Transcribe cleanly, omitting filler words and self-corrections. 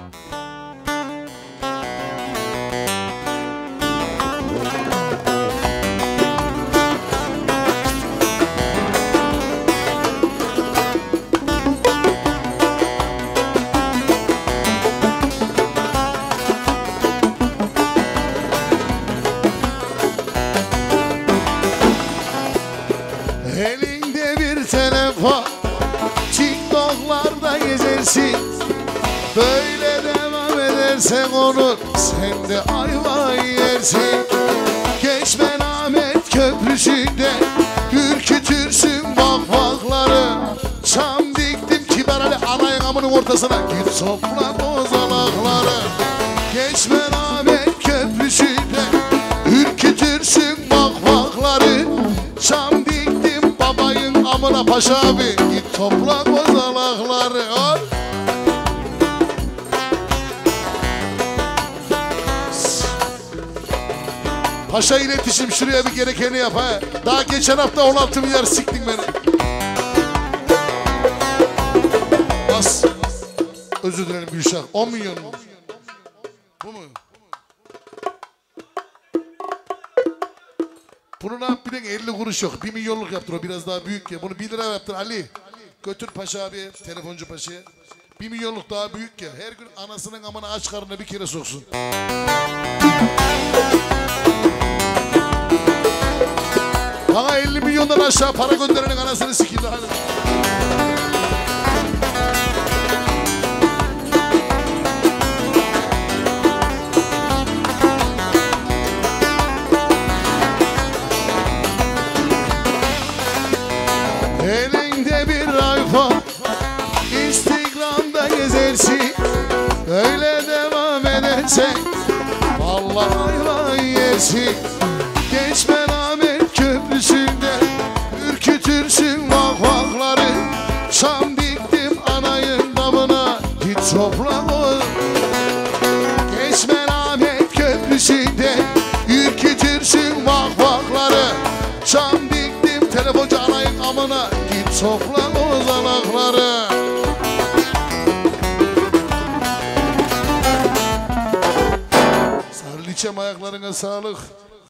Elinde bir telefon, TikTok'larda gezersin. Böyle devam edersen olur, sen de ayvayı yersin. Geçmen Ahmet Köprüsü'nde ürkütürsün vakvakları. Çam diktim kibar Ali anayın amının ortasına, git topla bozalakları. Geçmen Ahmet Köprüsü'nde ürkütürsün vakvakları. Çam diktim babayın amına paşa abi, git topla bozalakları. Paşa iletişim şuraya bir gerekeni yap ha. Daha geçen hafta 16 milyar siktin beni. Bas. Özür dilerim Gülşah. 10 milyon mu? Bu mu? Bunu ne yap bilin, 50 kuruş yok. 1 milyonluk yaptır o, biraz daha büyük ya. Bunu 1 lira yaptır Ali. Götür Paşa abi, telefoncu Paşa'ya. 1 milyonluk daha büyük ya. Her gün anasının amına aç karnına bir kere soksun. Bana 50 milyondan aşağı para gönderenin anasını sikeyim. Hadi. Elinde bir iPhone, Instagram'da gezersin. Öyle devam edersen vallahi ayvayı yersin. Geçmen Ahmet Köprüsü'nde ürkütürsün vakvakları. Çam diktim anayın damına, git topla o. Geçmen Ahmet Köprüsü'nde ürkütürsün vakvakları. Çam diktim telefoncu anayın amına, git topla o zalakları. Sarliçem ayaklarına sağlık.